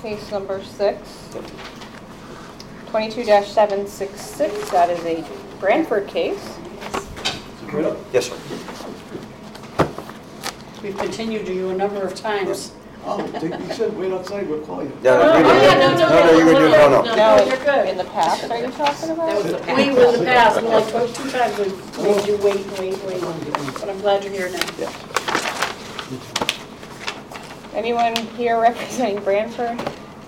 case number 6. 22-766, that is a Branford case. Yes, sir. We've continued you a number of times. Oh, you said wait outside, we'll call you. No, No, you would do, no. No, you're good. In the past, are you talking about? That was the past. We were in the past, like 2 times we've made you wait. But I'm glad you're here now. Yes. Anyone here representing Branford?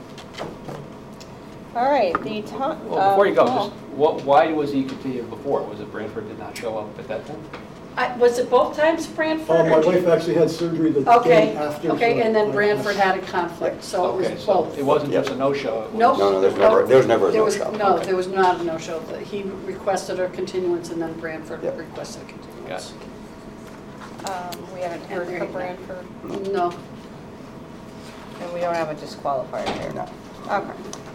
All right, the time. Well, before you go, just why was he continued before? Was it Branford did not show up at that time? Was it both times Branford? My wife actually had surgery the Okay, day after. okay, so and then I- Branford had a conflict, so it Okay, was so both. it wasn't just a no-show? it was- Nope. No, there was never a no-show. No, Okay. there was not a no-show. He requested a continuance, and then Branford Yep. requested a continuance. We haven't heard from Branford, No. and we don't have a disqualifier here. No. Okay.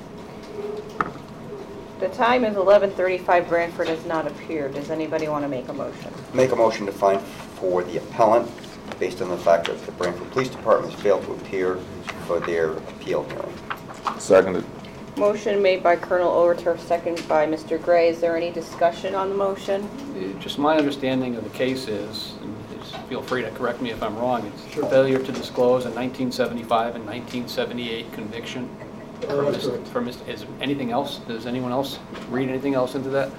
The time is 11:35. Branford has not appeared. Does anybody want to make a motion? Make a motion to find for the appellant based on the fact that the Branford Police Department has failed to appear for their appeal hearing. Seconded. Motion made by Colonel Overturf, second by Mr. Gray. Is there any discussion on the motion? Just my understanding of the case is, and just feel free to correct me if I'm wrong, it's Sure. failure to disclose a 1975 and 1978 conviction. That's correct. Is anything else? Does anyone else read anything else into that?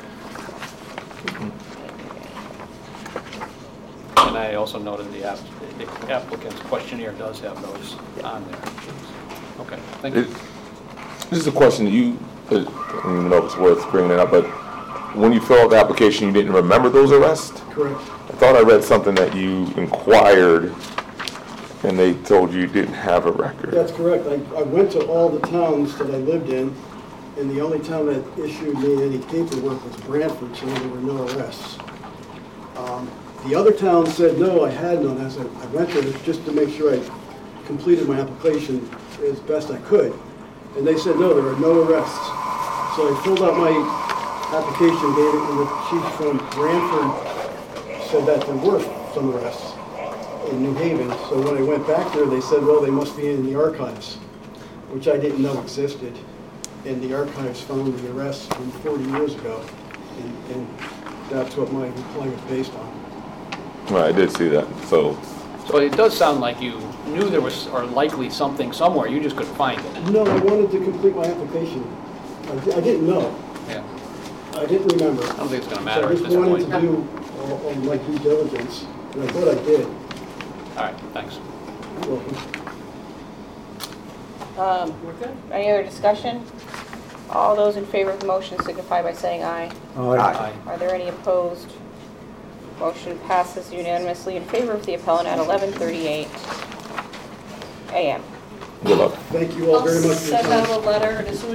And I also noted the applicant's questionnaire does have those on there. Okay, thank you. This is a question that you, I don't even know if it's worth bringing it up, but when you filled out the application, you didn't remember those arrests? Correct. I thought I read something that you inquired and they told you didn't have a record. That's correct. I went to all the towns that I lived in, and the only town that issued me any paperwork was Branford, so there were no arrests. The other towns said, no, I had none. I went there just to make sure I completed my application as best I could. And they said, no, there are no arrests. So I filled out my application, gave it, and the chief from Branford said that there were some arrests in New Haven. So when I went back there, they said, well, they must be in the archives, which I didn't know existed. And the archives found the arrests from 40 years ago. And that's what my reply was based on. Right, I did see that, so. So it does sound like you knew there was, or likely something somewhere, you just couldn't find it. No, I wanted to complete my application. I didn't know. Yeah, I didn't remember. I don't think it's going to So matter I at just this wanted point. to do all my due diligence, and I thought I did. All right, thanks. You're welcome. We're good. Any other discussion? All those in favor of the motion signify by saying aye. Aye. Are there any opposed? Motion passes unanimously in favor of the appellant at 11:38 a.m. Good luck. Thank you all very much for your I'll send time. out a letter, and as soon